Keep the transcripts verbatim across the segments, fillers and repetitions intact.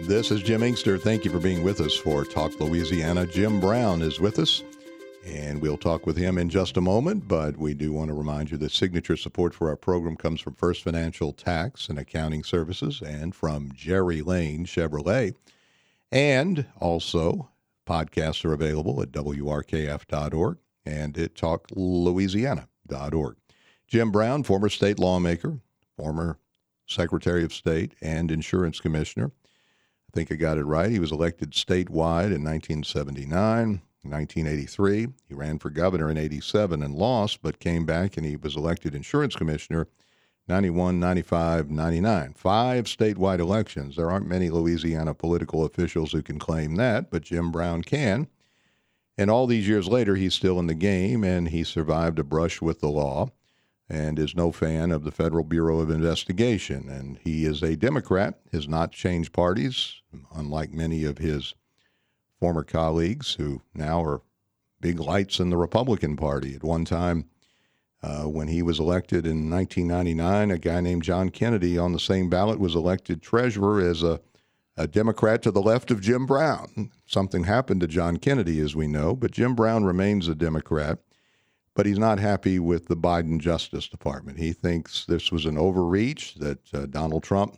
This is Jim Inkster. Thank you for being with us for Talk Louisiana. Jim Brown is with us, and we'll talk with him in just a moment. But we do want to remind you that signature support for our program comes from First Financial Tax and Accounting Services and from Jerry Lane Chevrolet. And also, podcasts are available at W R K F dot org and at talk louisiana dot org. Jim Brown, former state lawmaker, former Secretary of State, and Insurance Commissioner. I think I got it right. He was elected statewide in nineteen seventy-nine, nineteen eighty-three. He ran for governor in eighty-seven and lost, but came back and he was elected insurance commissioner ninety-one, ninety-five, ninety-nine. Five statewide elections. There aren't many Louisiana political officials who can claim that, but Jim Brown can. And all these years later, he's still in the game, and he survived a brush with the law and is no fan of the Federal Bureau of Investigation. And he is a Democrat, has not changed parties, unlike many of his former colleagues who now are big lights in the Republican Party. At one time, uh, when he was elected in nineteen ninety-nine, a guy named John Kennedy on the same ballot was elected treasurer as a, a Democrat to the left of Jim Brown. Something happened to John Kennedy, as we know, but Jim Brown remains a Democrat. But he's not happy with the Biden Justice Department. He thinks this was an overreach, that uh, Donald Trump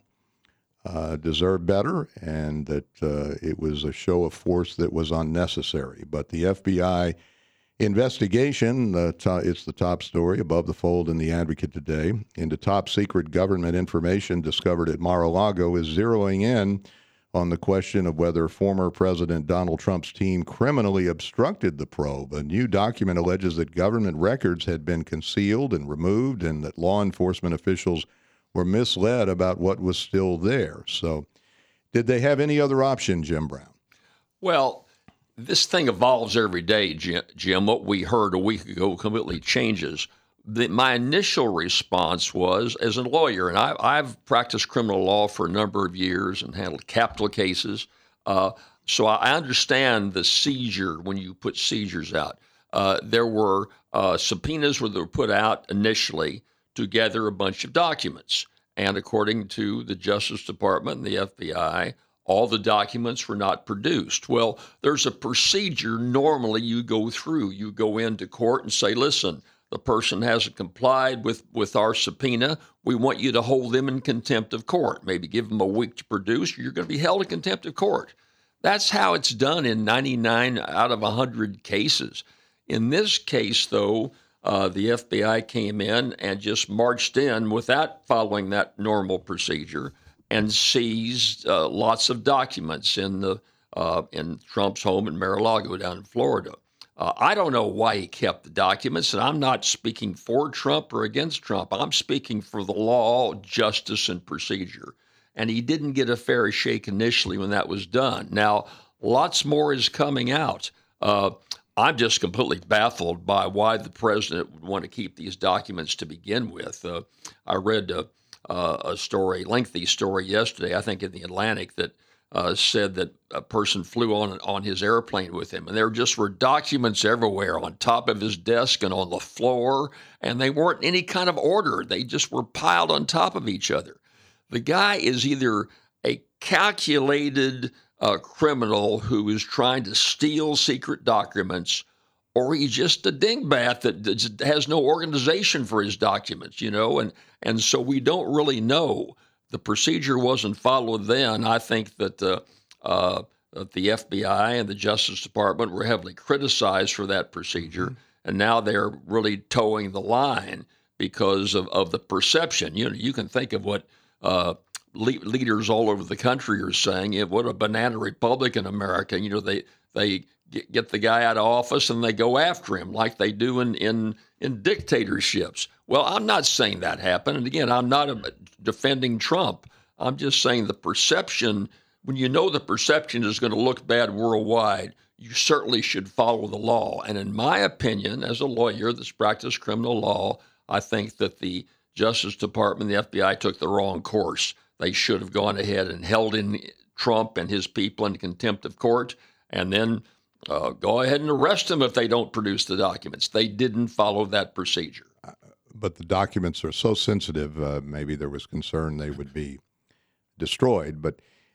uh, deserved better, and that uh, it was a show of force that was unnecessary. But the F B I investigation, uh, to- it's the top story above the fold in The Advocate today, into top secret government information discovered at Mar-a-Lago, is zeroing in on the question of whether former President Donald Trump's team criminally obstructed the probe. A new document alleges that government records had been concealed and removed and that law enforcement officials were misled about what was still there. So did they have any other option, Jim Brown? Well, this thing evolves every day, Jim. What we heard a week ago completely changes. The, my initial response was, as a lawyer, and I, I've practiced criminal law for a number of years and handled capital cases, uh, so I understand the seizure when you put seizures out. Uh, there were uh, subpoenas where they were put out initially to gather a bunch of documents, and according to the Justice Department and the F B I, all the documents were not produced. Well, there's a procedure normally you go through. You go into court and say, listen, the person hasn't complied with, with our subpoena. We want you to hold them in contempt of court. Maybe give them a week to produce, or you're going to be held in contempt of court. That's how it's done in ninety-nine out of one hundred cases. In this case, though, uh, the F B I came in and just marched in without following that normal procedure and seized uh, lots of documents in the uh, in Trump's home in Mar-a-Lago down in Florida. Uh, I don't know why he kept the documents, and I'm not speaking for Trump or against Trump. I'm speaking for the law, justice, and procedure. And he didn't get a fair shake initially when that was done. Now, lots more is coming out. Uh, I'm just completely baffled by why the president would want to keep these documents to begin with. Uh, I read a, uh, a story, lengthy story yesterday, I think in the Atlantic, that Uh, said that a person flew on on his airplane with him, and there just were documents everywhere on top of his desk and on the floor, and they weren't in any kind of order. They just were piled on top of each other. The guy is either a calculated uh, criminal who is trying to steal secret documents, or he's just a dingbat that, that has no organization for his documents, you know, and, and so we don't really know. The procedure wasn't followed then. I think that uh, uh, the F B I and the Justice Department were heavily criticized for that procedure, mm-hmm. and now they're really towing the line because of, of the perception. You know, you can think of what uh, le- leaders all over the country are saying. Yeah, what a banana republic in America. You know, they they get the guy out of office and they go after him like they do in in, in dictatorships. Well, I'm not saying that happened. And again, I'm not a, defending Trump. I'm just saying the perception, when you know the perception is going to look bad worldwide, you certainly should follow the law. And in my opinion, as a lawyer that's practiced criminal law, I think that the Justice Department, the F B I took the wrong course. They should have gone ahead and held in Trump and his people in contempt of court, and then uh, go ahead and arrest them if they don't produce the documents. They didn't follow that procedure. But the documents are so sensitive, uh, maybe there was concern they would be destroyed. But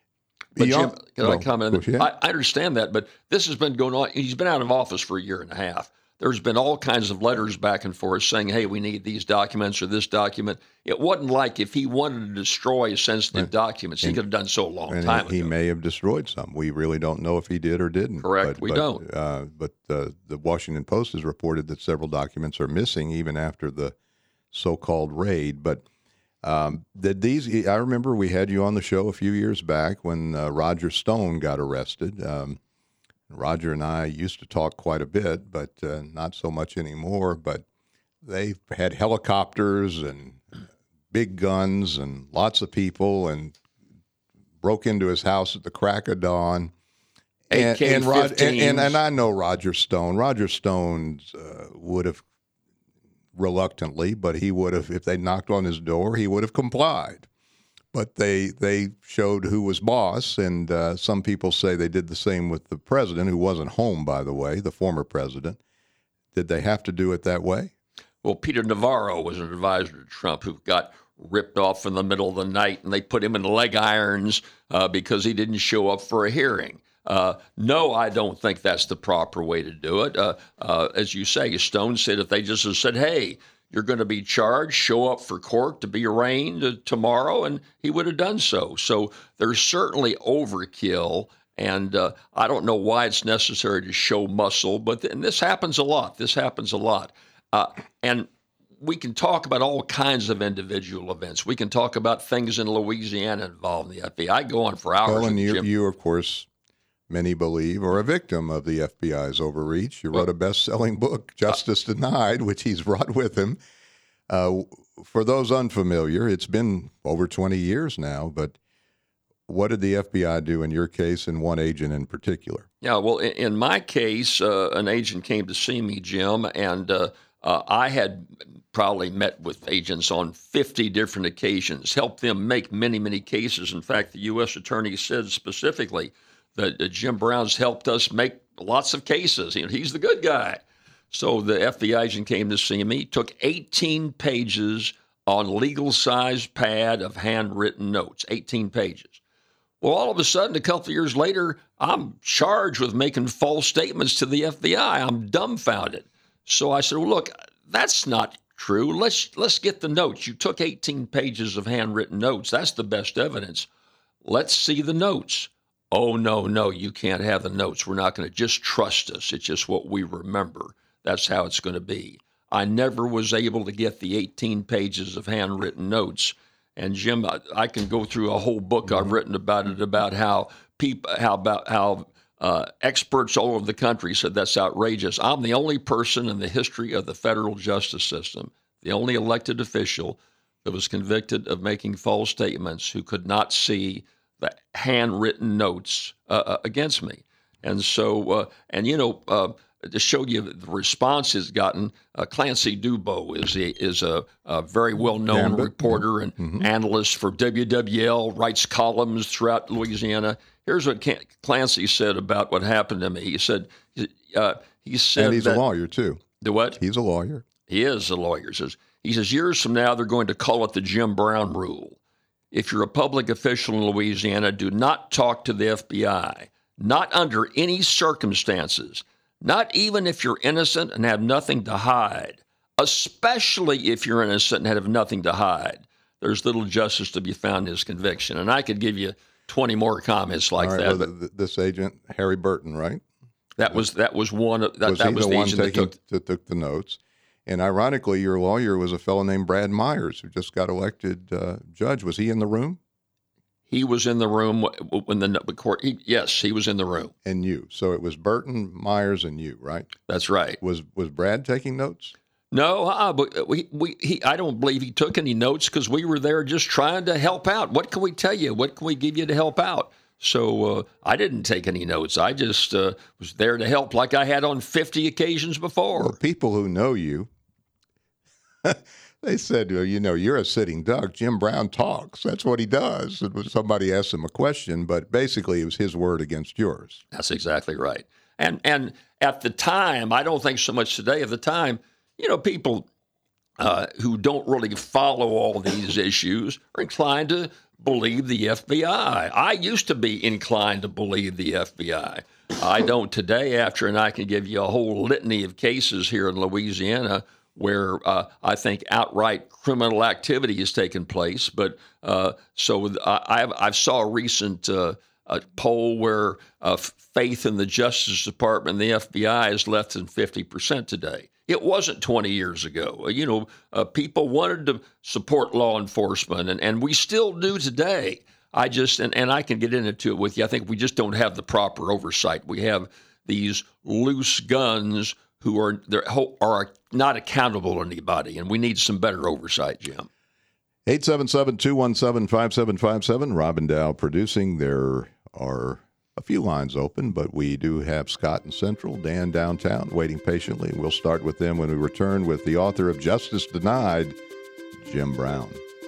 But Beyond, Jim, can well, I comment? yeah. I, I understand that, but this has been going on. He's been out of office for a year and a half. There's been all kinds of letters back and forth saying, hey, we need these documents or this document. It wasn't like if he wanted to destroy sensitive right. documents, and, he could have done so a long and time he, ago. He may have destroyed some. We really don't know if he did or didn't. Correct, but, we but, don't. Uh, but uh, the Washington Post has reported that several documents are missing even after the so-called raid. But um, that these, I remember we had you on the show a few years back when uh, Roger Stone got arrested. Um, Roger and I used to talk quite a bit, but uh, not so much anymore. But they had helicopters and big guns and lots of people and broke into his house at the crack of dawn. And, and, Rod, and, and, and I know Roger Stone. Roger Stone uh, would have reluctantly, but he would have, if they knocked on his door, he would have complied. But they they showed who was boss, and uh, some people say they did the same with the president, who wasn't home, by the way, the former president. Did they have to do it that way? Well, Peter Navarro was an advisor to Trump who got ripped off in the middle of the night, and they put him in leg irons uh, because he didn't show up for a hearing. Uh, no, I don't think that's the proper way to do it. Uh, uh, as you say, Stone said if they just have said, hey, you're going to be charged, show up for court to be arraigned uh, tomorrow, and he would have done so. So there's certainly overkill, and uh, I don't know why it's necessary to show muscle, but th- and this happens a lot. This happens a lot. Uh, and we can talk about all kinds of individual events. We can talk about things in Louisiana involving the F B I. I go on for hours. Well, and you, Jim. you, of course, many believe, are a victim of the F B I's overreach. You wrote a best-selling book, Justice Denied, which he's brought with him. Uh, for those unfamiliar, it's been over twenty years now, but what did the F B I do in your case and one agent in particular? Yeah, well, in, in my case, uh, an agent came to see me, Jim, and uh, uh, I had probably met with agents on fifty different occasions, helped them make many, many cases. In fact, the U S attorney said specifically that uh, Jim Brown's helped us make lots of cases. You know, he's the good guy. So the F B I agent came to see me, took eighteen pages on legal-size pad of handwritten notes, eighteen pages. Well, all of a sudden, a couple of years later, I'm charged with making false statements to the F B I. I'm dumbfounded. So I said, well, look, that's not true. Let's let's get the notes. You took eighteen pages of handwritten notes. That's the best evidence. Let's see the notes. Oh, no, no, you can't have the notes. We're not going to just trust us. It's just what we remember. That's how it's going to be. I never was able to get the eighteen pages of handwritten notes. And Jim, I, I can go through a whole book I've written about it, about how people, how about how uh, experts all over the country said that's outrageous. I'm the only person in the history of the federal justice system, the only elected official that was convicted of making false statements who could not see the handwritten notes uh, against me. And so, uh, and you know, uh, to show you the response has gotten, uh, Clancy Dubois is a, is a, a very well-known Gambit. reporter and Mm-hmm. analyst for W W L, writes columns throughout Louisiana. Here's what Clancy said about what happened to me. He said, uh, he said And he's that, a lawyer, too. The what? He's a lawyer. He is a lawyer. He says, he says, years from now, they're going to call it the Jim Brown rule. If you're a public official in Louisiana, do not talk to the F B I, not under any circumstances, not even if you're innocent and have nothing to hide, especially if you're innocent and have nothing to hide. There's little justice to be found in his conviction. And I could give you twenty more comments like All right, that. well, but th- this agent, Harry Burton, right? that was that was one of that was that he was the, the one agent that taking, took. that took the notes? And ironically, your lawyer was a fellow named Brad Myers, who just got elected uh, judge. Was he in the room? He was in the room when the court. He, yes, he was in the room. And you. So it was Burton, Myers, and you, right? That's right. Was was Brad taking notes? No, uh, but we, we, he, I don't believe he took any notes because we were there just trying to help out. What can we tell you? What can we give you to help out? So uh, I didn't take any notes. I just uh, was there to help like I had on fifty occasions before. Well, people who know you, they said, well, you know, you're a sitting duck. Jim Brown talks. That's what he does. And somebody asked him a question, but basically it was his word against yours. That's exactly right. And and at the time, I don't think so much today. At the time, you know, people uh, who don't really follow all these issues are inclined to believe the F B I. I used to be inclined to believe the F B I. I don't today after, and I can give you a whole litany of cases here in Louisiana where uh, I think outright criminal activity has taken place. But uh, so I, I've, I've saw a recent uh, a poll where uh, faith in the Justice Department and the F B I is less than fifty percent today. It wasn't twenty years ago. You know, uh, people wanted to support law enforcement, and, and we still do today. I just, and, and I can get into it with you, I think we just don't have the proper oversight. We have these loose guns who are are not accountable to anybody, and we need some better oversight, Jim. eight seven seven, two one seven, five seven five seven, Robin Dow producing. There are a few lines open, but we do have Scott in Central, Dan downtown, waiting patiently. We'll start with them when we return with the author of Justice Denied, Jim Brown.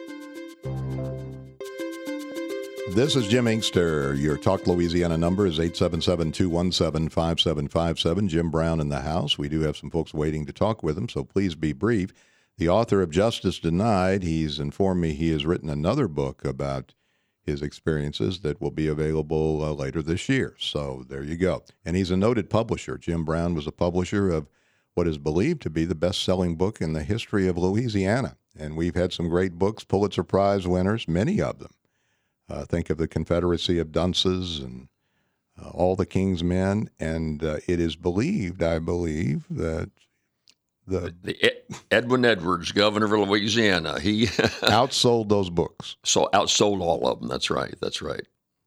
This is Jim Inkster. Your Talk Louisiana number is eight seven seven, two one seven, five seven five seven. Jim Brown in the house. We do have some folks waiting to talk with him, so please be brief. The author of Justice Denied, he's informed me he has written another book about his experiences that will be available uh, later this year. So there you go. And he's a noted publisher. Jim Brown was a publisher of what is believed to be the best-selling book in the history of Louisiana. And we've had some great books, Pulitzer Prize winners, many of them. Uh, think of the Confederacy of Dunces and uh, All the King's Men. And uh, it is believed, I believe, that the, the Ed, Edwin Edwards, governor of Louisiana, he outsold those books. So outsold all of them. That's right. That's right.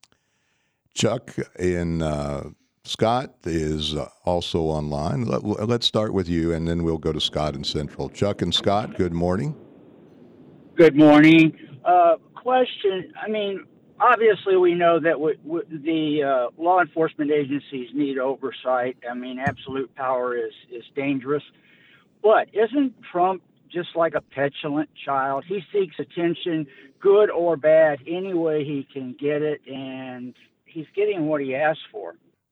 Chuck in uh, Scott is uh, also online. Let, let's start with you, and then we'll go to Scott in Central. Chuck and Scott, good morning. Good morning. Uh, question, I mean, obviously we know that w- w- the uh, law enforcement agencies need oversight. I mean, absolute power is, is dangerous. But isn't Trump just like a petulant child? He seeks attention, good or bad, any way he can get it, and he's getting what he asked for.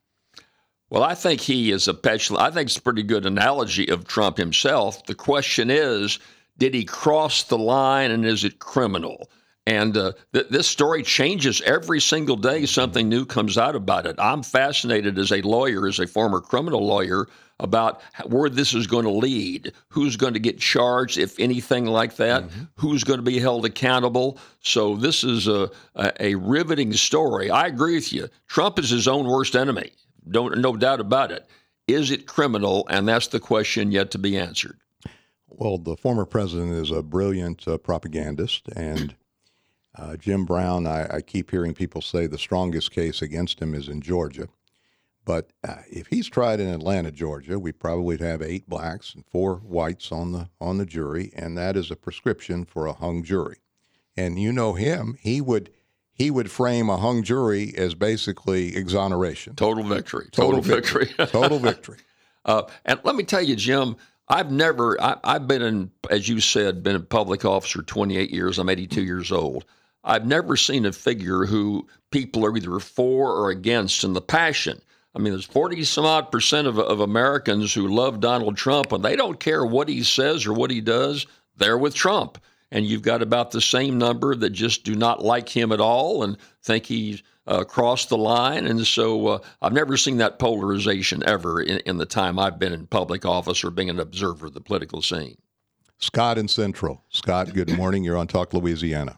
Well, I think he is a petulant. I think it's a pretty good analogy of Trump himself. The question is, did he cross the line, and is it criminal? And uh, th- this story changes every single day. Something new comes out about it. I'm fascinated as a lawyer, as a former criminal lawyer, about where this is going to lead, who's going to get charged, if anything like that, mm-hmm. who's going to be held accountable. So this is a, a, a riveting story. I agree with you. Trump is his own worst enemy. Don't, no doubt about it. Is it criminal? And that's the question yet to be answered. Well, the former president is a brilliant uh, propagandist, and Uh, Jim Brown, I, I keep hearing people say the strongest case against him is in Georgia. But uh, if he's tried in Atlanta, Georgia, we probably have eight blacks and four whites on the on the jury, and that is a prescription for a hung jury. And you know him; he would he would frame a hung jury as basically exoneration, total victory, total, total victory, victory. total victory. Uh, and let me tell you, Jim. I've never, I, I've been in, as you said, been a public officer twenty-eight years. I'm eighty-two years old. I've never seen a figure who people are either for or against in the passion. I mean, there's forty some odd percent of, of Americans who love Donald Trump, and they don't care what he says or what he does. They're with Trump. And you've got about the same number that just do not like him at all and think he's uh, crossed the line. And so uh, I've never seen that polarization ever in, in the time I've been in public office or being an observer of the political scene. Scott in Central. Scott, good morning. You're on Talk Louisiana.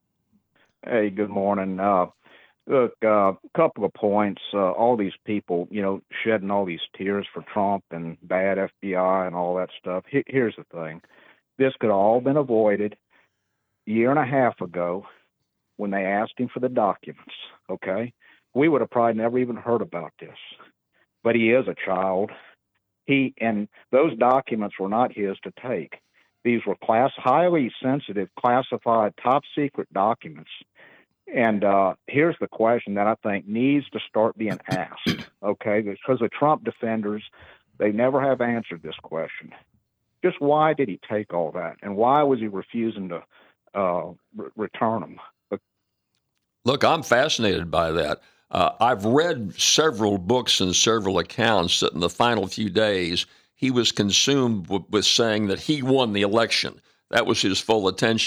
Hey, good morning. Uh, look, a uh, couple of points. Uh, all these people, you know, shedding all these tears for Trump and bad F B I and all that stuff. H- here's the thing. This could have all been avoided a year and a half ago when they asked him for the documents, okay? We would have probably never even heard about this. But he is a child. He and those documents were not his to take. These were class, highly sensitive, classified, top-secret documents. And uh, here's the question that I think needs to start being asked, okay? Because the Trump defenders, they never have answered this question. Just why did he take all that? And why was he refusing to uh, re- return them? But- Look, I'm fascinated by that. Uh, I've read several books and several accounts that in the final few days, he was consumed w- with saying that he won the election. That was his full attention.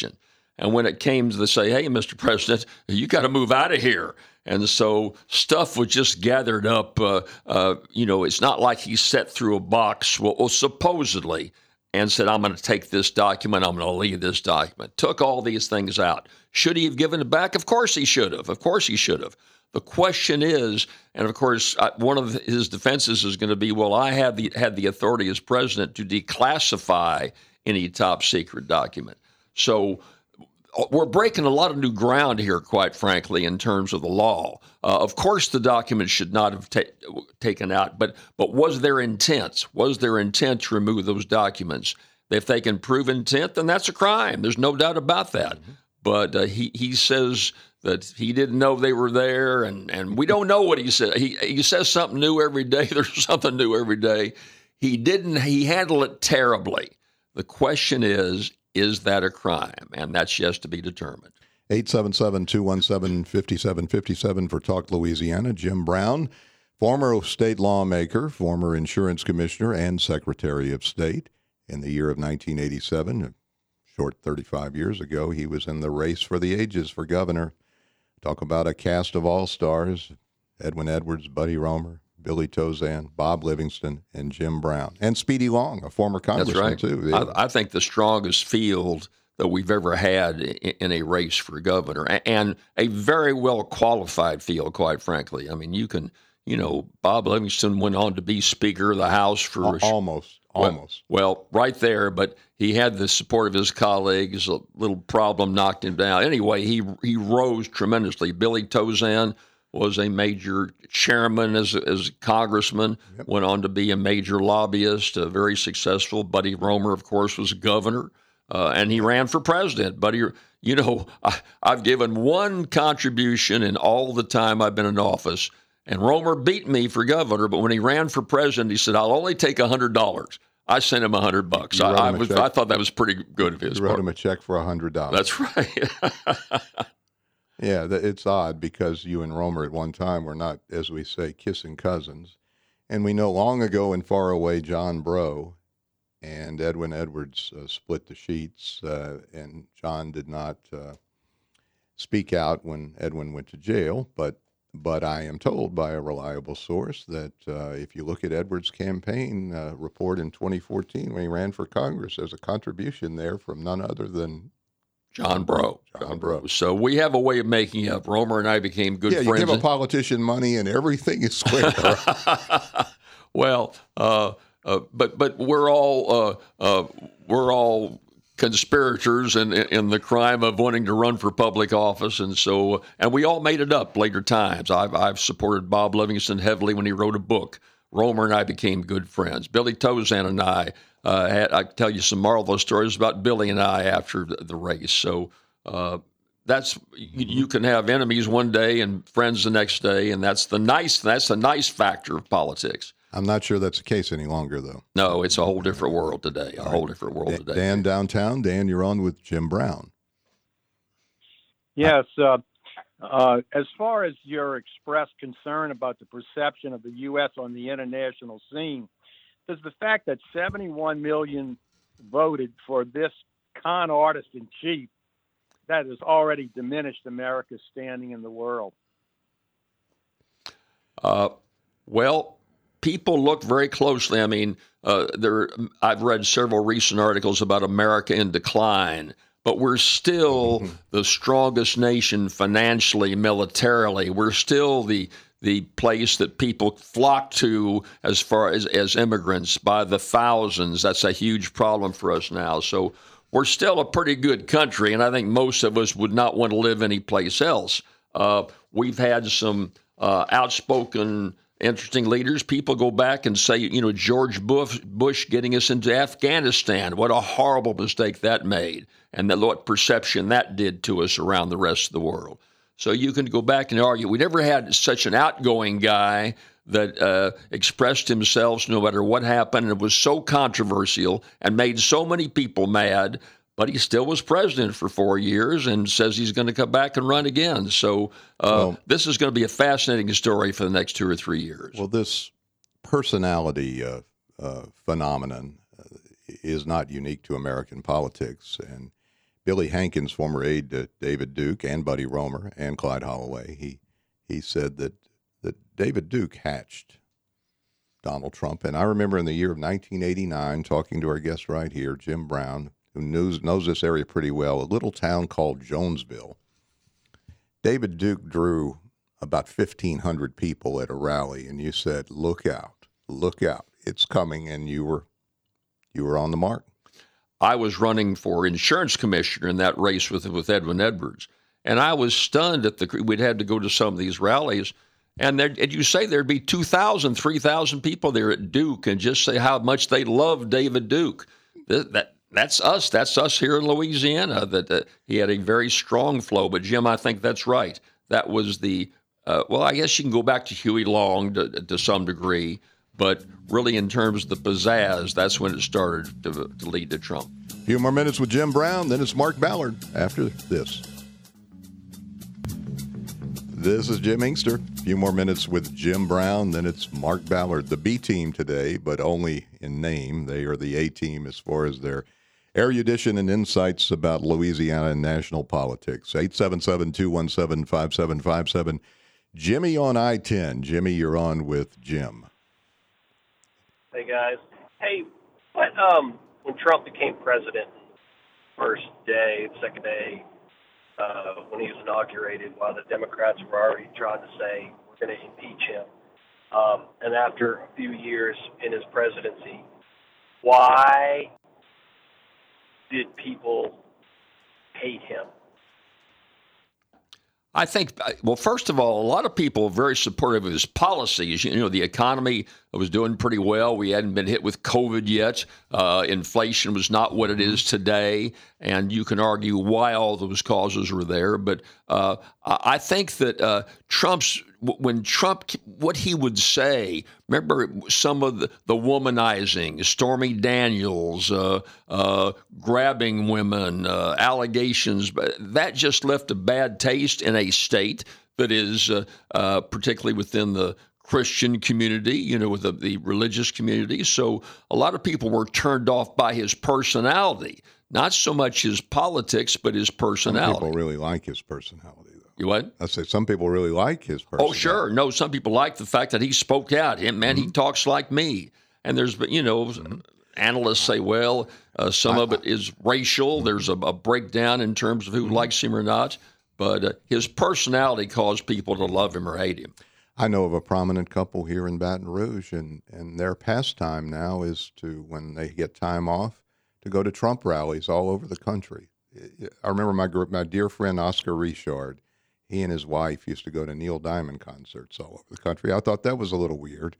And when it came to the say, hey, Mister President, you got to move out of here. And so stuff was just gathered up. Uh, uh, you know, it's not like he sat through a box, well, well supposedly, and said, I'm going to take this document, I'm going to leave this document. Took all these things out. Should he have given it back? Of course he should have. Of course he should have. The question is, and of course, one of his defenses is going to be, well, I had the, had the authority as president to declassify any top secret document. So we're breaking a lot of new ground here, quite frankly, in terms of the law. Uh, of course, the document should not have ta- taken out, but but was there intent? Was there intent to remove those documents? If they can prove intent, then that's a crime. There's no doubt about that. Mm-hmm. But uh, he he says that he didn't know they were there, and, and we don't know what he said. He he says something new every day. There's something new every day. He didn't. He handled it terribly. The question is, is that a crime? And that's yet to be determined. eight seven seven, two one seven, five seven five seven for Talk Louisiana. Jim Brown, former state lawmaker, former insurance commissioner, and Secretary of State. In the year of nineteen eighty-seven, a short thirty-five years ago, he was in the race for the ages for governor. Talk about a cast of all-stars: Edwin Edwards, Buddy Roemer, Billy Tauzin, Bob Livingston, and Jim Brown. And Speedy Long, a former congressman, That's right. too. Yeah. I, I think the strongest field that we've ever had in, in a race for governor, and a very well-qualified field, quite frankly. I mean, you can, you know, Bob Livingston went on to be Speaker of the House for... Almost, almost. Well, well, right there, but he had the support of his colleagues. A little problem knocked him down. Anyway, he he rose tremendously. Billy Tauzin was a major chairman as a, as a congressman, yep. Went on to be a major lobbyist, uh, very successful. Buddy Roemer, of course, was governor, uh, and he ran for president. Buddy, you know, I, I've given one contribution in all the time I've been in office, and Roemer beat me for governor, but when he ran for president, he said, I'll only take one hundred dollars. I sent him one hundred bucks. I, I, was, I thought that was pretty good of his You wrote part. him a check for one hundred dollars. That's right. Yeah, it's odd because you and Roemer at one time were not, as we say, kissing cousins. And we know long ago and far away John Breaux and Edwin Edwards uh, split the sheets, uh, and John did not uh, speak out when Edwin went to jail. But but I am told by a reliable source that uh, if you look at Edwards' campaign uh, report in twenty fourteen when he ran for Congress, there's a contribution there from none other than John Breaux. John Breaux. So we have a way of making up. Roemer and I became good yeah, friends. You give a politician money and everything is square. Well, uh, uh, but but we're all uh, uh, we're all conspirators in in the crime of wanting to run for public office, and so and we all made it up later times. I've I've supported Bob Livingston heavily when he wrote a book. Roemer and I became good friends. Billy Tauzin and I. Uh, had, I can tell you some marvelous stories about Billy and I after the, the race. So uh, that's you, you can have enemies one day and friends the next day, and that's the nice that's the nice factor of politics. I'm not sure that's the case any longer, though. No, it's a whole different world today. A whole different world today. Dan downtown. Dan, you're on with Jim Brown. Yes. Uh, uh, as far as your expressed concern about the perception of the U S on the international scene, does the fact that seventy-one million voted for this con artist in chief, that has already diminished America's standing in the world? Uh, well, people look very closely. I mean, uh, there. I've read several recent articles about America in decline, but we're still mm-hmm. the strongest nation financially, militarily. We're still the the place that people flock to as far as, as immigrants by the thousands. That's a huge problem for us now. So we're still a pretty good country, and I think most of us would not want to live anyplace else. Uh, we've had some uh, outspoken, interesting leaders. People go back and say, you know, George Bush, Bush getting us into Afghanistan, what a horrible mistake that made, and the, what perception that did to us around the rest of the world. So you can go back and argue. We never had such an outgoing guy that uh, expressed himself no matter what happened. And it was so controversial and made so many people mad, but he still was president for four years and says he's going to come back and run again. So uh, well, this is going to be a fascinating story for the next two or three years. Well, this personality uh, uh, phenomenon uh, is not unique to American politics, and Billy Hankins, former aide to David Duke and Buddy Roemer and Clyde Holloway, he he said that, that David Duke hatched Donald Trump. And I remember in the year of nineteen eighty-nine talking to our guest right here, Jim Brown, who knows, knows this area pretty well, a little town called Jonesville. David Duke drew about fifteen hundred people at a rally, and you said, look out, look out, it's coming, and you were you were on the mark. I was running for insurance commissioner in that race with with Edwin Edwards, and I was stunned at the we'd had to go to some of these rallies, and there, and you say there'd be two thousand, three thousand people there at Duke, and just say how much they love David Duke. That, that that's us. That's us here in Louisiana. That uh, he had a very strong flow. But Jim, I think that's right. That was the uh, well. I guess you can go back to Huey Long to, to some degree. But really, in terms of the pizzazz, that's when it started to, to lead to Trump. A few more minutes with Jim Brown, then it's Mark Ballard after this. This is Jim Inkster. A few more minutes with Jim Brown, then it's Mark Ballard. The B team today, but only in name. They are the A team as far as their erudition and insights about Louisiana and national politics. eight seven seven, two one seven, five seven five seven. Jimmy on I ten. Jimmy, you're on with Jim. Hey, guys. Hey, what, um, when Trump became president, first day, second day, uh, when he was inaugurated, while the Democrats were already trying to say, we're going to impeach him, um, and after a few years in his presidency, why did people hate him? I think, well, first of all, a lot of people are very supportive of his policies. You know, the economy was doing pretty well. We hadn't been hit with COVID yet. Uh, inflation was not what it is today. And you can argue why all those causes were there. But uh, I think that uh, Trump's, when Trump, what he would say, remember some of the, the womanizing, Stormy Daniels, uh, uh, grabbing women, uh, allegations, that just left a bad taste in a state that is uh, uh, particularly within the Christian community, you know, with the, the religious community. So a lot of people were turned off by his personality, not so much his politics, but his personality. Some people really like his personality. You what? I say some people really like his personality. Oh, sure. No, some people like the fact that he spoke out. Him, man, mm-hmm. He talks like me. And there's, you know, mm-hmm. analysts say, well, uh, some I, of it is racial. Mm-hmm. There's a, a breakdown in terms of who mm-hmm. likes him or not. But uh, his personality caused people to love him or hate him. I know of a prominent couple here in Baton Rouge, and, and their pastime now is to, when they get time off, to go to Trump rallies all over the country. I remember my my dear friend Oscar Richard. He and his wife used to go to Neil Diamond concerts all over the country. I thought that was a little weird.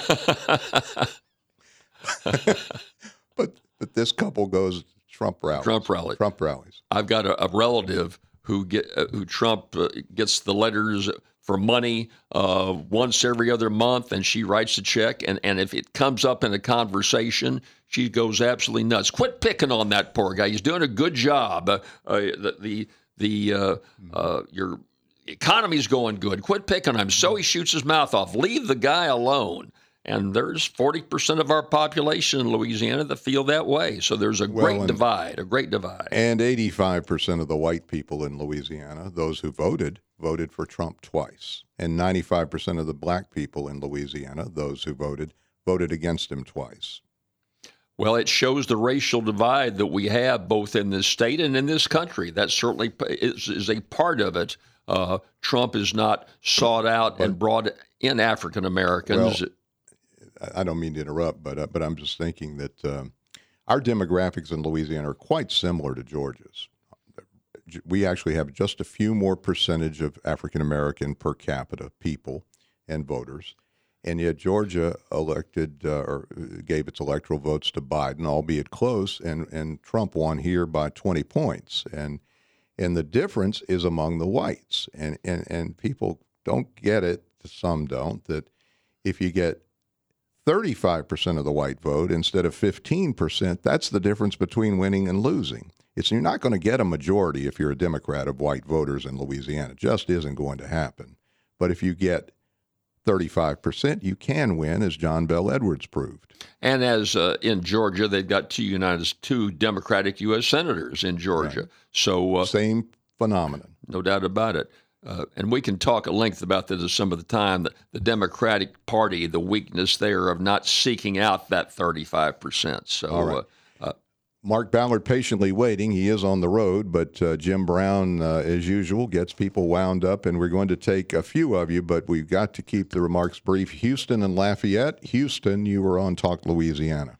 but but this couple goes to Trump rallies. Trump rallies. Trump rallies. I've got a, a relative who get uh, who Trump uh, gets the letters for money uh, once every other month, and she writes a check. And, and if it comes up in a conversation, she goes absolutely nuts. Quit picking on that poor guy. He's doing a good job. Uh, uh, the the the uh, uh, your economy's going good. Quit picking on him. So he shoots his mouth off. Leave the guy alone. And there's forty percent of our population in Louisiana that feel that way. So there's a great well, and, divide, a great divide. And eighty-five percent of the white people in Louisiana, those who voted, voted for Trump twice. And ninety-five percent of the black people in Louisiana, those who voted, voted against him twice. Well, it shows the racial divide that we have both in this state and in this country. That certainly is, is a part of it. Uh, Trump is not sought out but, and brought in African Americans. Well, I don't mean to interrupt, but uh, but I'm just thinking that um, our demographics in Louisiana are quite similar to Georgia's. We actually have just a few more percentage of African American per capita people and voters, and yet Georgia elected uh, or gave its electoral votes to Biden, albeit close, and and Trump won here by twenty points, and and the difference is among the whites, and and and people don't get it. Some don't. That if you get thirty-five percent of the white vote instead of fifteen percent, that's the difference between winning and losing. It's you're not going to get a majority if you're a Democrat of white voters in Louisiana. It just isn't going to happen. But if you get thirty-five percent, you can win, as John Bell Edwards proved. And as uh, in Georgia, they've got two United, two Democratic U S senators in Georgia. Right. So uh, same phenomenon, no doubt about it. Uh, and we can talk at length about this at some of the time. The, the Democratic Party, the weakness there of not seeking out that thirty-five percent. So, All right. uh, uh, Mark Ballard patiently waiting. He is on the road, but uh, Jim Brown, uh, as usual, gets people wound up, and we're going to take a few of you, but we've got to keep the remarks brief. Houston and Lafayette. Houston, you were on Talk Louisiana.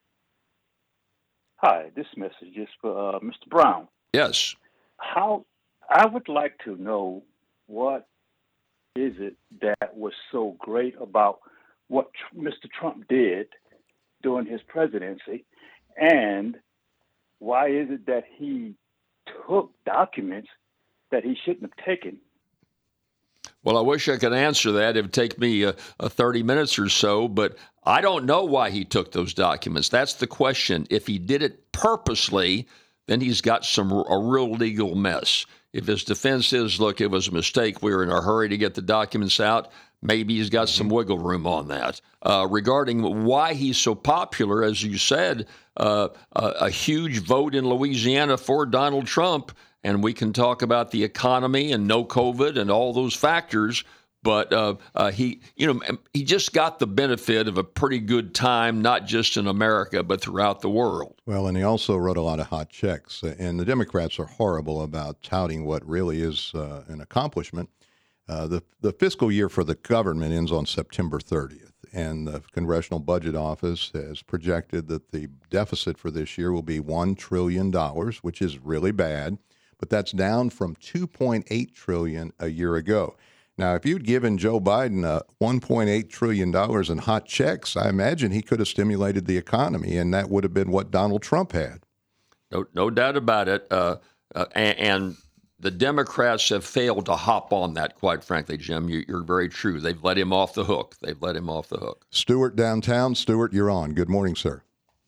Hi, this message is for uh, Mister Brown. yes. How I would like to know what is it that was so great about what tr- Mister Trump did during his presidency, and why is it that he took documents that he shouldn't have taken? Well, I wish I could answer that. It would take me uh, uh, thirty minutes or so, but I don't know why he took those documents. That's the question. If he did it purposely, then he's got some a real legal mess. If his defense is, look, it was a mistake, we were in a hurry to get the documents out, maybe he's got some wiggle room on that. Uh, regarding why he's so popular, as you said, uh, a, a huge vote in Louisiana for Donald Trump, and we can talk about the economy and no COVID and all those factors. But uh, uh, he, you know, he just got the benefit of a pretty good time, not just in America, but throughout the world. Well, and he also wrote a lot of hot checks. And the Democrats are horrible about touting what really is uh, an accomplishment. Uh, the, the fiscal year for the government ends on September thirtieth. And the Congressional Budget Office has projected that the deficit for this year will be one trillion dollars, which is really bad. But that's down from two point eight trillion dollars a year ago. Now, if you'd given Joe Biden uh, one point eight trillion dollars in hot checks, I imagine he could have stimulated the economy, and that would have been what Donald Trump had. No, no doubt about it. Uh, uh, and, and the Democrats have failed to hop on that, quite frankly, Jim. You, you're very true. They've let him off the hook. They've let him off the hook. Stuart downtown. Stuart, you're on. Good morning, sir.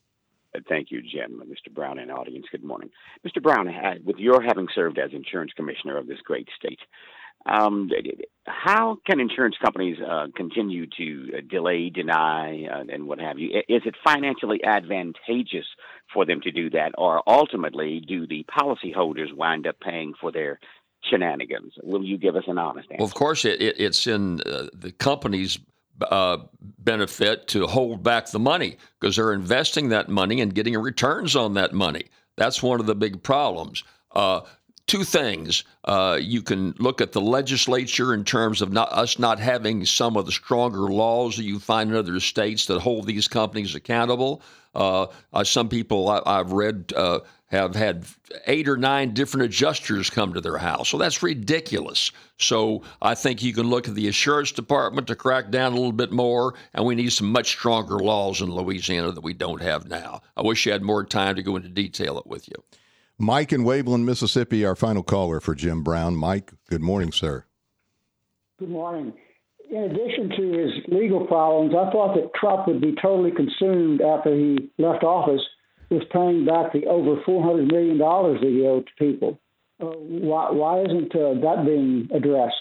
Thank you, Jim, Mister Brown, and audience. Good morning. Mister Brown, with your having served as insurance commissioner of this great state, Um, how can insurance companies uh, continue to uh, delay, deny, uh, and what have you? Is it financially advantageous for them to do that, or ultimately do the policyholders wind up paying for their shenanigans? Will you give us an honest answer? Well, of course, it, it, it's in uh, the company's uh, benefit to hold back the money because they're investing that money and getting returns on that money. That's one of the big problems. Uh, Two things. Uh, you can look at the legislature in terms of not, us not having some of the stronger laws that you find in other states that hold these companies accountable. Uh, uh, some people I, I've read uh, have had eight or nine different adjusters come to their house. So that's ridiculous. So I think you can look at the insurance department to crack down a little bit more, and we need some much stronger laws in Louisiana that we don't have now. I wish you had more time to go into detail it with you. Mike in Waveland, Mississippi, our final caller for Jim Brown. Mike, good morning, sir. Good morning. In addition to his legal problems, I thought that Trump would be totally consumed after he left office with paying back the over four hundred million dollars that he owed to people. Uh, why, why isn't uh, that being addressed?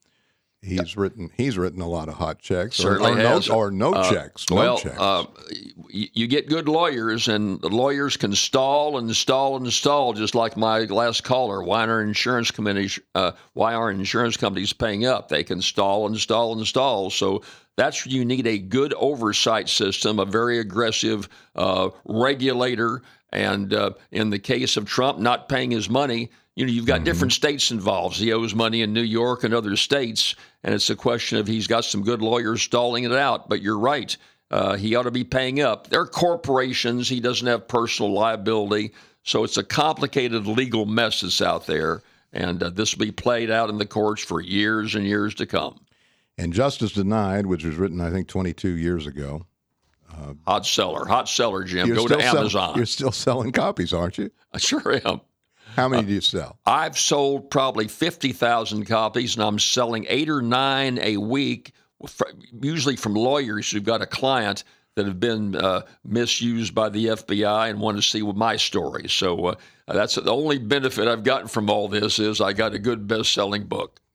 He's written he's written a lot of hot checks, Certainly or, or, has. no, or no uh, checks. No well, checks. Uh, you, you get good lawyers, and the lawyers can stall and stall and stall, just like my last caller. Why aren't insurance companies? Uh, why aren't insurance companies paying up? They can stall and stall and stall. So that's you need a good oversight system, a very aggressive uh, regulator, and uh, in the case of Trump not paying his money. You know, you've got mm-hmm. different states involved. He owes money in New York and other states, and it's a question of he's got some good lawyers stalling it out. But you're right. Uh, he ought to be paying up. They're corporations. He doesn't have personal liability. So it's a complicated legal mess that's out there, and uh, this will be played out in the courts for years and years to come. And Justice Denied, which was written, I think, twenty-two years ago. Uh, hot seller. Hot seller, Jim. Go to sell, Amazon. You're still selling copies, aren't you? I sure am. How many uh, do you sell? I've sold probably fifty thousand copies, and I'm selling eight or nine a week, usually from lawyers who've got a client that have been uh, misused by the F B I and want to see my story. So uh, that's the only benefit I've gotten from all this is I got a good best-selling book.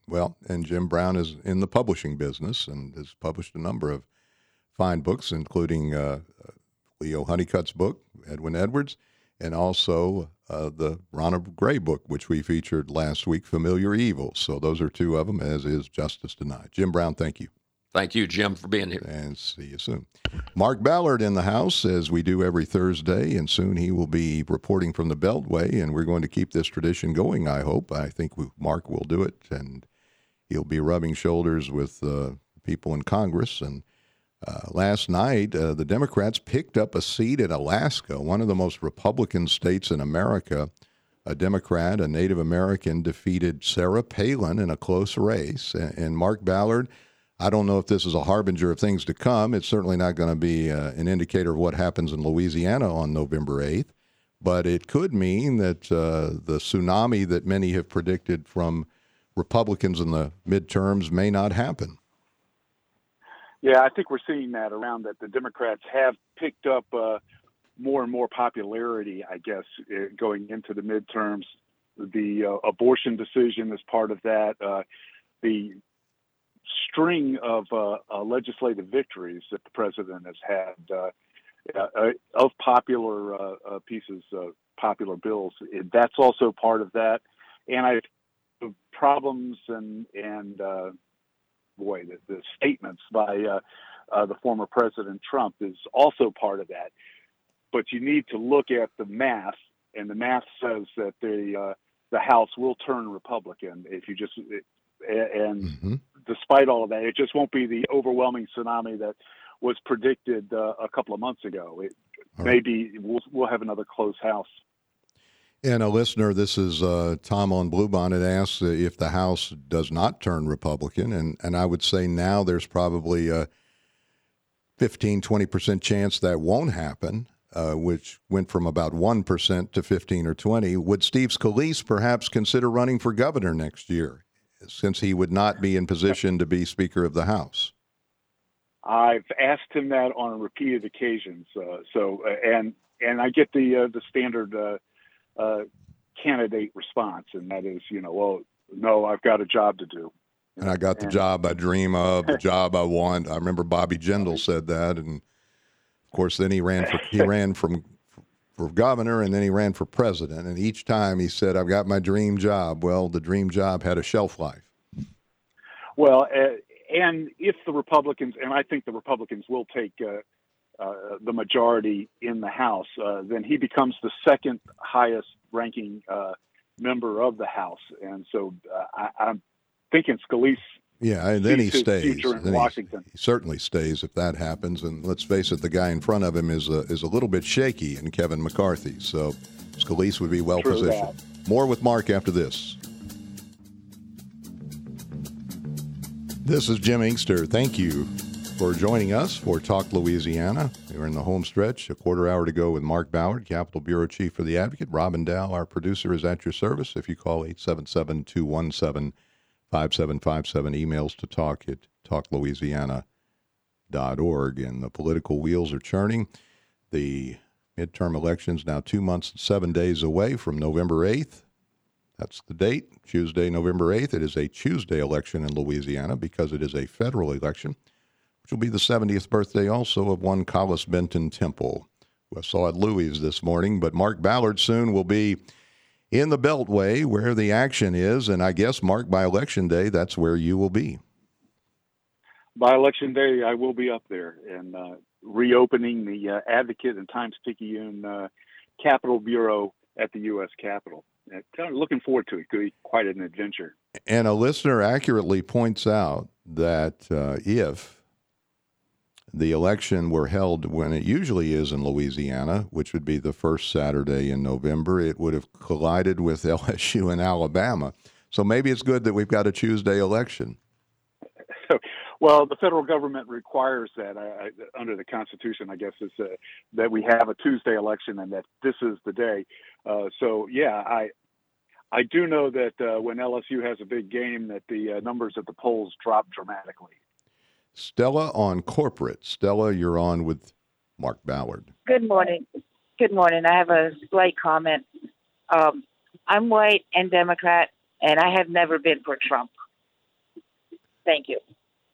Well, and Jim Brown is in the publishing business and has published a number of fine books, including uh, Leo Honeycutt's book, Edwin Edwards, and also uh, the Ronald Gray book, which we featured last week, Familiar Evil. So those are two of them, as is Justice Denied. Jim Brown, thank you. Thank you, Jim, for being here. And see you soon. Mark Ballard in the house, as we do every Thursday, and soon he will be reporting from the Beltway, and we're going to keep this tradition going, I hope. I think we, Mark will do it, and he'll be rubbing shoulders with uh, people in Congress. And uh, last night, uh, the Democrats picked up a seat in Alaska, one of the most Republican states in America. A Democrat, a Native American, defeated Sarah Palin in a close race, and, and Mark Ballard, I don't know if this is a harbinger of things to come. It's certainly not going to be uh, an indicator of what happens in Louisiana on November eighth, but it could mean that uh, the tsunami that many have predicted from Republicans in the midterms may not happen. Yeah, I think we're seeing that around that the Democrats have picked up uh, more and more popularity, I guess, uh, going into the midterms. The uh, abortion decision is part of that. Uh, the string of uh, uh, legislative victories that the president has had uh, uh, of popular uh, uh, pieces, uh, popular bills. That's also part of that. And I the problems and and uh, boy, the, the statements by uh, uh, the former President Trump is also part of that. But you need to look at the math, and the math says that the uh, the House will turn Republican if you just. And mm-hmm. despite all of that, it just won't be the overwhelming tsunami that was predicted uh, a couple of months ago. It, maybe right. we'll, we'll have another close House. And a listener, this is uh, Tom on Bluebonnet, asks if the House does not turn Republican. And, and I would say now there's probably a fifteen, twenty percent chance that won't happen, uh, which went from about one percent to fifteen or twenty. Would Steve Scalise perhaps consider running for governor next year, since he would not be in position to be Speaker of the House? I've asked him that on repeated occasions. Uh, so, uh, and and I get the uh, the standard uh, uh, candidate response, and that is, you know, well, no, I've got a job to do. And I got the and, job I dream of, the job I want. I remember Bobby Jindal said that, and of course, then he ran for he ran from. for governor, and then he ran for president. And each time he said, I've got my dream job. Well, the dream job had a shelf life. Well, uh, and if the Republicans, and I think the Republicans will take uh, uh, the majority in the House, uh, then he becomes the second highest ranking uh, member of the House. And so uh, I, I'm thinking Scalise Yeah, and then he stays. In Washington. He, he certainly stays if that happens. And let's face it, the guy in front of him is a, is a little bit shaky in Kevin McCarthy. So Scalise would be well True positioned. That. More with Mark after this. This is Jim Inkster. Thank you for joining us for Talk Louisiana. We're in the home stretch, a quarter hour to go with Mark Ballard, Capitol Bureau Chief for the Advocate. Robin Dow, our producer, is at your service. If you call eight seven seven, two one seven, five seven five seven, emails to talk at talk louisiana dot org. And the political wheels are churning. The midterm elections now two months and seven days away from November eighth. That's the date, Tuesday, November eighth. It is a Tuesday election in Louisiana because it is a federal election, which will be the seventieth birthday also of one Collis Benton Temple, who I saw at Louis this morning. But Mark Ballard soon will be in the Beltway where the action is, and I guess, Mark, by Election Day, that's where you will be. By Election Day, I will be up there and uh, reopening the uh, Advocate and Times-Picayune uh, Capitol Bureau at the U S Capitol. Uh, kind of looking forward to it. It could be quite an adventure. And a listener accurately points out that uh, if the election were held when it usually is in Louisiana, which would be the first Saturday in November, it would have collided with L S U and Alabama. So maybe it's good that we've got a Tuesday election. Well, the federal government requires that I, I, under the Constitution, I guess, is uh, that we have a Tuesday election and that this is the day. Uh, so, yeah, I I do know that uh, when L S U has a big game, that the uh, numbers at the polls drop dramatically. Stella on corporate. Stella, you're on with Mark Ballard. Good morning. Good morning. I have a slight comment. Um, I'm white and Democrat, and I have never been for Trump. Thank you.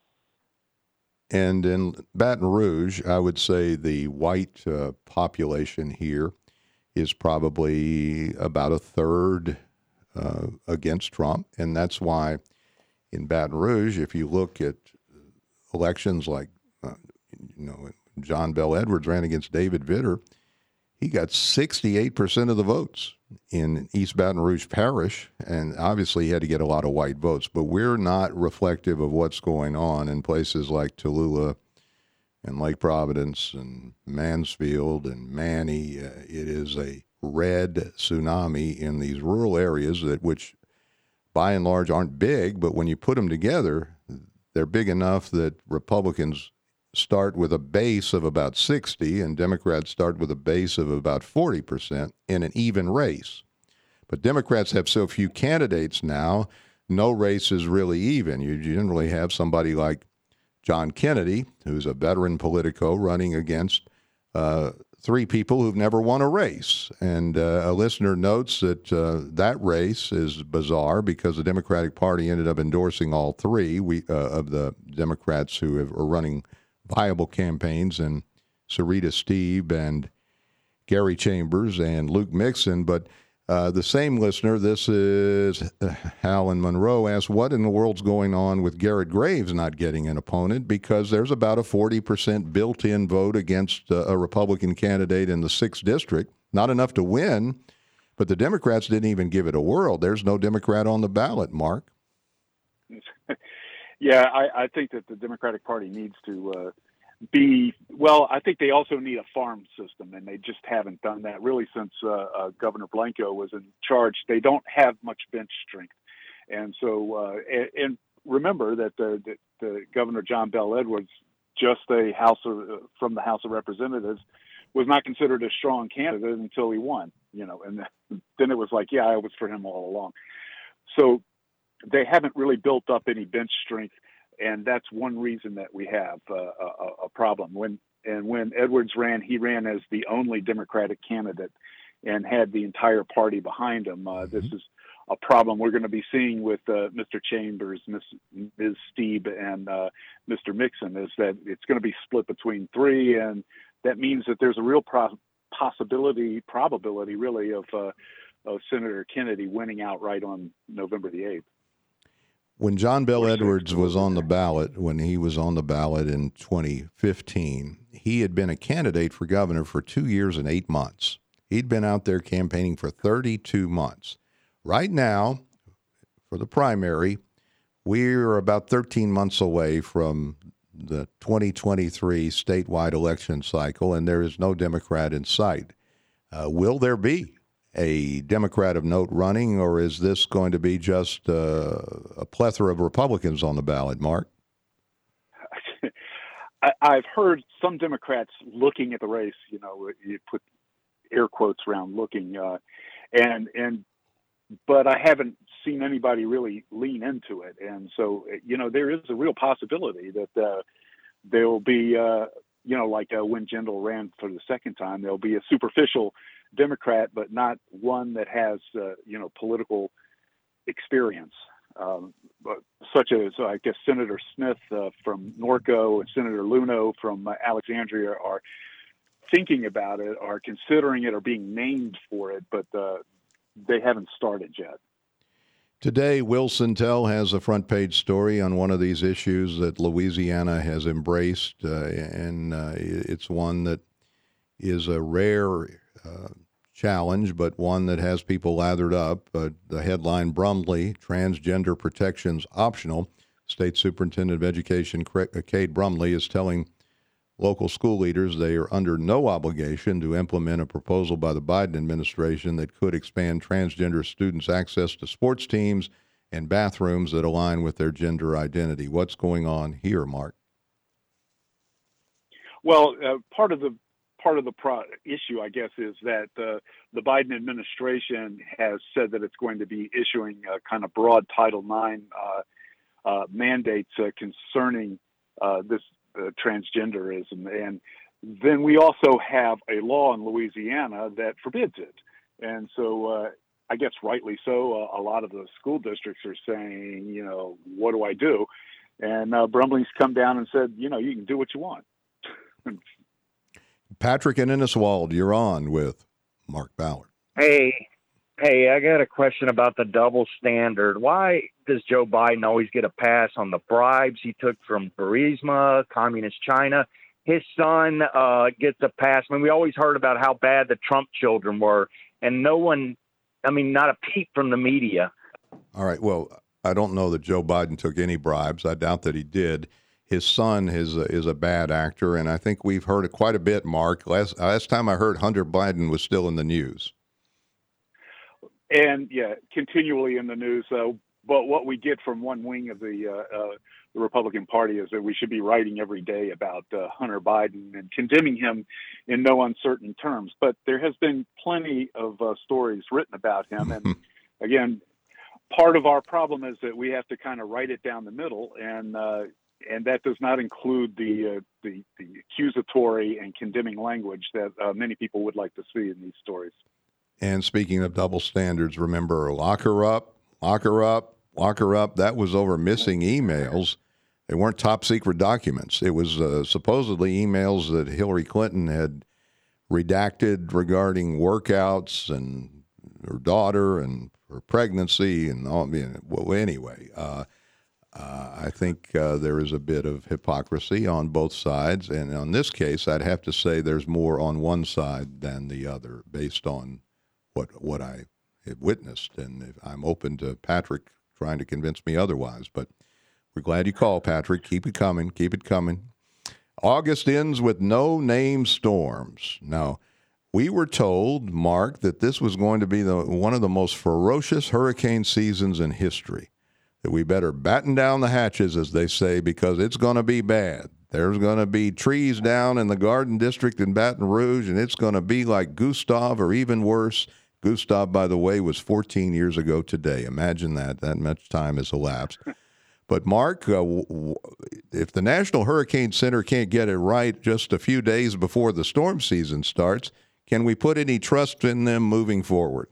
And in Baton Rouge, I would say the white uh, population here is probably about a third uh, against Trump. And that's why in Baton Rouge, if you look at elections like, uh, you know, John Bel Edwards ran against David Vitter, he got sixty-eight percent of the votes in East Baton Rouge Parish, and obviously he had to get a lot of white votes. But we're not reflective of what's going on in places like Tallulah and Lake Providence and Mansfield and Manny. Uh, it is a red tsunami in these rural areas that, which by and large aren't big, but when you put them together, they're big enough that Republicans start with a base of about sixty and Democrats start with a base of about forty percent in an even race. But Democrats have so few candidates now, no race is really even. You generally have somebody like John Kennedy, who's a veteran politico, running against uh, three people who've never won a race. And uh, a listener notes that uh, that race is bizarre because the Democratic Party ended up endorsing all three we, uh, of the Democrats who have, are running viable campaigns, and Sarita Steeb and Gary Chambers and Luke Mixon. But uh, the same listener, this is uh, Alan Monroe, asked, what in the world's going on with Garrett Graves not getting an opponent? Because there's about a forty percent built-in vote against uh, a Republican candidate in the sixth district. Not enough to win, but the Democrats didn't even give it a whirl. There's no Democrat on the ballot, Mark. Yeah, I, I think that the Democratic Party needs to uh, be, well, I think they also need a farm system, and they just haven't done that really since uh, uh, Governor Blanco was in charge. They don't have much bench strength. And so, uh, and, and remember that the, the, the Governor John Bel Edwards, just a House of, uh, from the House of Representatives, was not considered a strong candidate until he won, you know, and then it was like, yeah, I was for him all along. So they haven't really built up any bench strength, and that's one reason that we have uh, a, a problem. When and when Edwards ran, he ran as the only Democratic candidate and had the entire party behind him. Uh, this is a problem we're going to be seeing with uh, Mister Chambers, Miz Miz Steeb, and uh, Mister Mixon, is that it's going to be split between three, and that means that there's a real pro possibility, probability really, of, uh, of Senator Kennedy winning outright on November the eighth. When John Bel Edwards was on the ballot, when he was on the ballot in twenty fifteen, he had been a candidate for governor for two years and eight months. He'd been out there campaigning for thirty-two months. Right now, for the primary, we're about thirteen months away from the twenty twenty-three statewide election cycle, and there is no Democrat in sight. Uh, will there be a Democrat of note running, or is this going to be just uh, a plethora of Republicans on the ballot, Mark? I, I've heard some Democrats looking at the race, you know, you put air quotes around looking, uh, and, and, but I haven't seen anybody really lean into it. And so, you know, there is a real possibility that uh, there will be, uh, you know, like uh, when Jindal ran for the second time, there'll be a superficial Democrat, but not one that has, uh, you know, political experience, um, but such as, uh, I guess, Senator Smith uh, from Norco and Senator Luno from uh, Alexandria are thinking about it, are considering it, or being named for it, but uh, they haven't started yet. Today, Wilson Tell has a front page story on one of these issues that Louisiana has embraced, uh, and uh, it's one that is a rare uh, challenge, but one that has people lathered up. Uh, the headline, Brumley, Transgender Protections Optional. State Superintendent of Education Cade Brumley is telling local school leaders they are under no obligation to implement a proposal by the Biden administration that could expand transgender students' access to sports teams and bathrooms that align with their gender identity. What's going on here, Mark? Well, uh, part of the part of the pro issue, I guess, is that uh, the Biden administration has said that it's going to be issuing a kind of broad Title nine uh, uh, mandates uh, concerning uh, this uh, transgenderism. And then we also have a law in Louisiana that forbids it. And so uh, I guess rightly so, uh, a lot of the school districts are saying, you know, what do I do? And uh, Brumbling's come down and said, you know, you can do what you want. Patrick and Inniswald, you're on with Mark Ballard. Hey, hey, I got a question about the double standard. Why does Joe Biden always get a pass on the bribes he took from Burisma, Communist China? His son uh, gets a pass. I mean, we always heard about how bad the Trump children were, and no one, I mean, not a peep from the media. All right, well, I don't know that Joe Biden took any bribes. I doubt that he did. His son is a, is a bad actor, and I think we've heard it quite a bit, Mark. Last last time I heard, Hunter Biden was still in the news. And, yeah, continually in the news. Uh, but what we get from one wing of the, uh, uh, the Republican Party is that we should be writing every day about uh, Hunter Biden and condemning him in no uncertain terms. But there has been plenty of uh, stories written about him. And, again, part of our problem is that we have to kind of write it down the middle, and uh, and that does not include the, uh, the the accusatory and condemning language that uh, many people would like to see in these stories. And speaking of double standards, remember, lock her up, lock her up, lock her up. That was over missing emails. They weren't top secret documents. It was uh, supposedly emails that Hillary Clinton had redacted regarding workouts and her daughter and her pregnancy and all. Well, anyway, uh, uh, I think uh, there is a bit of hypocrisy on both sides. And on this case, I'd have to say there's more on one side than the other based on what what I have witnessed. And if I'm open to Patrick trying to convince me otherwise. But we're glad you called, Patrick. Keep it coming. Keep it coming. August ends with no name storms. Now, we were told, Mark, that this was going to be the, one of the most ferocious hurricane seasons in history, that we better batten down the hatches, as they say, because it's going to be bad. There's going to be trees down in the Garden District in Baton Rouge, and it's going to be like Gustav or even worse. Gustav, by the way, was fourteen years ago today. Imagine that. That much time has elapsed. But, Mark, uh, w- w- if the National Hurricane Center can't get it right just a few days before the storm season starts, can we put any trust in them moving forward?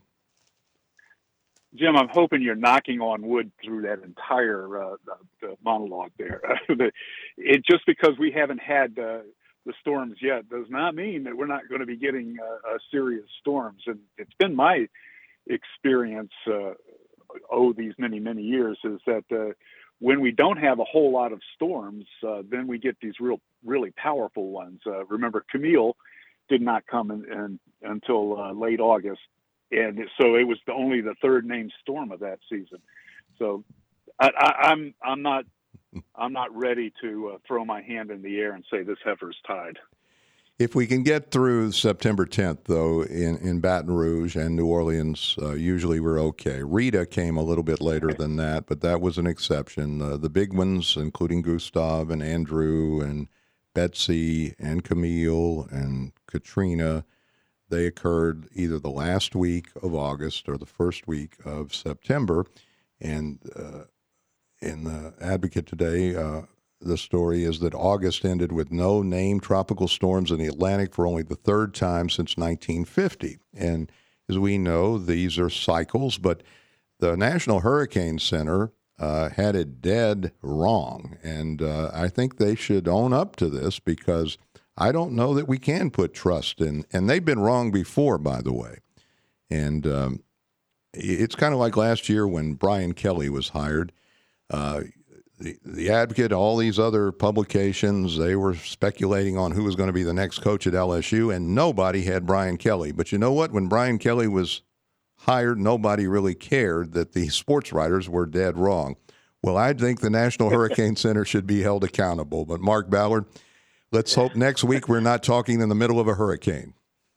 Jim, I'm hoping you're knocking on wood through that entire uh, the monologue there. It just because we haven't had uh, the storms yet does not mean that we're not going to be getting uh, uh, serious storms. And it's been my experience, uh, oh, these many, many years, is that uh, when we don't have a whole lot of storms, uh, then we get these real, really powerful ones. Uh, remember, Camille did not come in, in, until uh, late August. And so it was the, only the third named storm of that season. So I, I, I'm I'm not I'm not ready to uh, throw my hand in the air and say this heifer's tied. If we can get through September tenth, though, in, in Baton Rouge and New Orleans, uh, usually we're okay. Rita came a little bit later than that, but that was an exception. Uh, the big ones, including Gustav and Andrew and Betsy and Camille and Katrina, they occurred either the last week of August or the first week of September. And uh, in the Advocate today, uh, the story is that August ended with no named tropical storms in the Atlantic for only the third time since nineteen fifty. And as we know, these are cycles, but the National Hurricane Center uh, had it dead wrong. And uh, I think they should own up to this, because I don't know that we can put trust in, and they've been wrong before, by the way. And um, it's kind of like last year when Brian Kelly was hired. Uh, the, the Advocate, all these other publications, they were speculating on who was going to be the next coach at L S U, and nobody had Brian Kelly. But you know what? When Brian Kelly was hired, nobody really cared that the sports writers were dead wrong. Well, I think the National Hurricane Center should be held accountable. But Mark Ballard, let's hope next week we're not talking in the middle of a hurricane.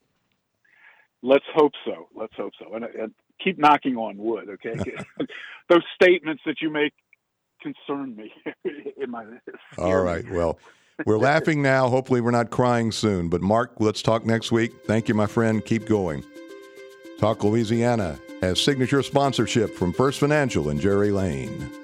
Let's hope so. Let's hope so. And, and keep knocking on wood, okay? Those statements that you make concern me in my All right. Well, we're laughing now. Hopefully we're not crying soon. But, Mark, let's talk next week. Thank you, my friend. Keep going. Talk Louisiana has signature sponsorship from First Financial and Jerry Lane.